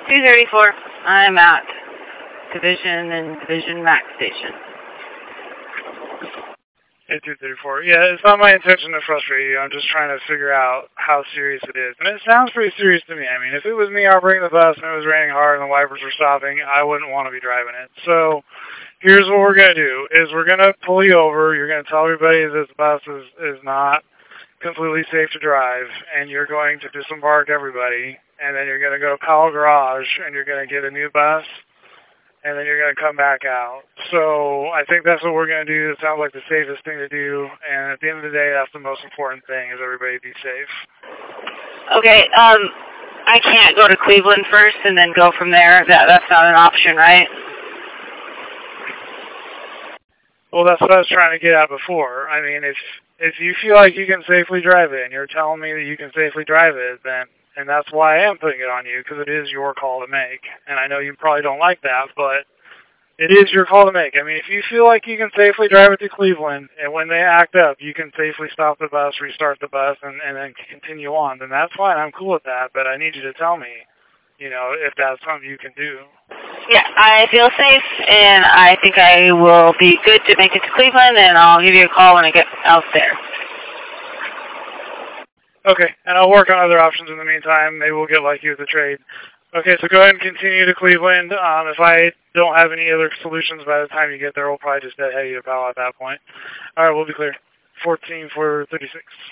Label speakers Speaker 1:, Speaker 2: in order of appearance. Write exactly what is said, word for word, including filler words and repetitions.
Speaker 1: two thirty-four. I'm at Division and Division Max Station.
Speaker 2: Hey, two thirty-four. Yeah, it's not my intention to frustrate you. I'm just trying to figure out how serious it is. And it sounds pretty serious to me. I mean, if it was me operating the bus and it was raining hard and the wipers were stopping, I wouldn't want to be driving it. So here's what we're going to do, is we're going to pull you over. You're going to tell everybody this bus is, is not completely safe to drive, and you're going to disembark everybody, and then you're going to go to Powell Garage, and you're going to get a new bus, and then you're going to come back out. So I think that's what we're going to do. It sounds like the safest thing to do, and at the end of the day, that's the most important thing, is everybody be safe.
Speaker 1: Okay, um, I can't go to Cleveland first and then go from there. That That's not an option, right?
Speaker 2: Well, that's what I was trying to get at before. I mean, if if you feel like you can safely drive it, and you're telling me that you can safely drive it, then, and that's why I am putting it on you, because it is your call to make. And I know you probably don't like that, but it is your call to make. I mean, if you feel like you can safely drive it to Cleveland, and when they act up, you can safely stop the bus, restart the bus, and, and then continue on, then that's fine. I'm cool with that, but I need you to tell me, you know, if that's something you can do.
Speaker 1: Yeah, I feel safe, and I think I will be good to make it to Cleveland, and I'll give you a call when I get out there.
Speaker 2: Okay, and I'll work on other options in the meantime. Maybe we'll get like you with the trade. Okay, so go ahead and continue to Cleveland. Um, if I don't have any other solutions by the time you get there, we'll probably just head you to Powell at that point. All right, we'll be clear. fourteen for thirty-six.